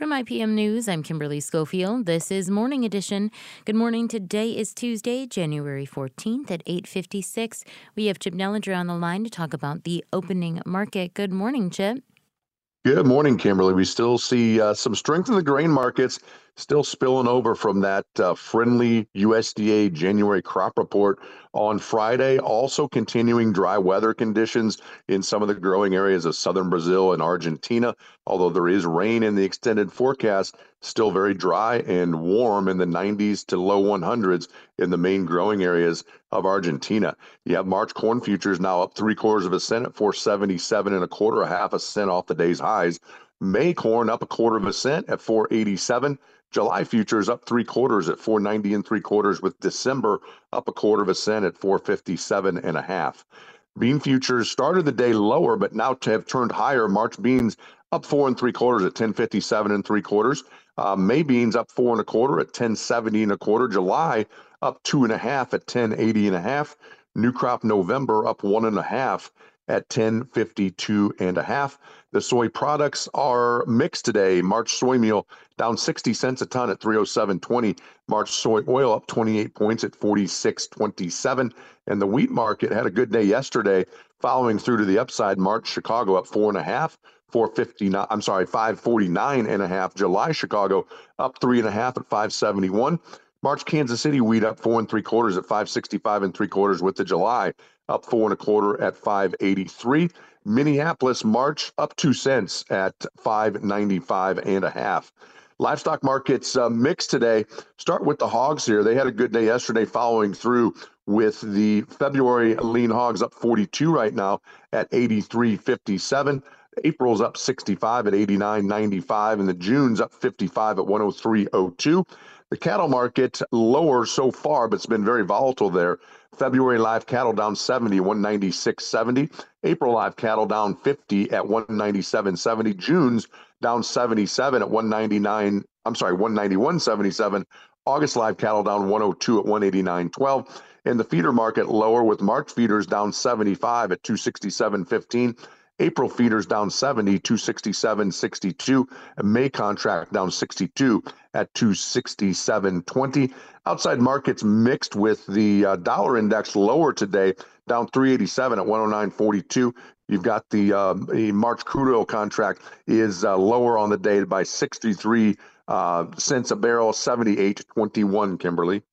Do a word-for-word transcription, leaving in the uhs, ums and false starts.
From I P M News, I'm Kimberly Schofield. This is Morning Edition. Good morning. Today is Tuesday, January fourteenth at eight fifty-six. We have Chip Nellinger on the line to talk about the opening market. Good morning, Chip. Good morning, Kimberly. We still see uh, some strength in the grain markets, still spilling over from that uh, friendly U S D A January crop report on Friday. Also continuing dry weather conditions in some of the growing areas of southern Brazil and Argentina. Although there is rain in the extended forecast, still very dry and warm in the nineties to low hundreds in the main growing areas of Argentina. You have March corn futures now up three quarters of a cent at four seventy-seven and a quarter, a half a cent off the day's highs. May corn up a quarter of a cent at four eighty-seven. July futures up three quarters at four ninety and three quarters, with December up a quarter of a cent at four fifty-seven and a half. Bean futures started the day lower, but now have turned higher. March beans up four and three quarters at ten fifty-seven and three quarters. Uh, May beans up four and a quarter at ten seventy and a quarter. July up two and a half at ten eighty and a half. New crop November up one and a half at ten fifty-two and a half. The soy products are mixed today. March soy meal down sixty cents a ton at three oh seven twenty. March soy oil up twenty-eight points at forty-six twenty-seven. And the wheat market had a good day yesterday, following through to the upside. March Chicago up four and a half, four fifty-nine. I'm sorry, five forty-nine and a half. July Chicago up three and a half at five seventy-one. March Kansas City wheat up four and three quarters at five sixty-five and three quarters, with the July up four and a quarter at five eighty-three. Minneapolis March up two cents at five ninety-five and a half. Livestock markets uh, mixed today. Start with the hogs here. They had a good day yesterday, following through with the February lean hogs up forty-two right now at eighty-three fifty-seven. April's up sixty-five at eighty-nine ninety-five, and the June's up fifty-five at one oh three oh two. The cattle market lower so far, but it's been very volatile there. February live cattle down seventy, one ninety-six seventy. April live cattle down fifty at one ninety-seven seventy. June's down seventy-seven at one ninety-nine. I'm sorry, one ninety-one seventy-seven. August live cattle down one oh two at one eighty-nine twelve. And the feeder market lower, with March feeders down seventy-five at two sixty-seven fifteen. April feeders down seventy, two sixty-seven sixty-two. May contract down sixty-two at two sixty-seven twenty. Outside markets mixed, with the uh, dollar index lower today, down three eighty-seven at one oh nine forty-two. You've got the, uh, the March crude oil contract is uh, lower on the day by sixty-three uh, cents a barrel, seventy-eight twenty-one, Kimberly.